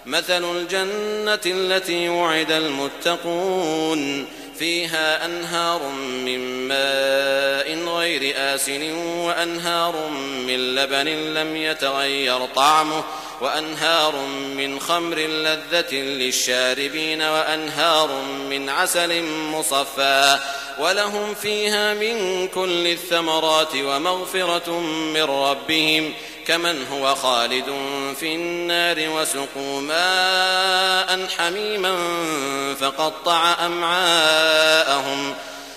مثل الجنة التي وعد المتقون فيها أنهار من ماء غير آسن وأنهار من لبن لم يتغير طعمه وأنهار من خمر لذة للشاربين وأنهار من عسل مصفى ولهم فيها من كل الثمرات ومغفرة من ربهم كمن هو خالد في النار وسقوا ماء حميما فقطع أمعاءهم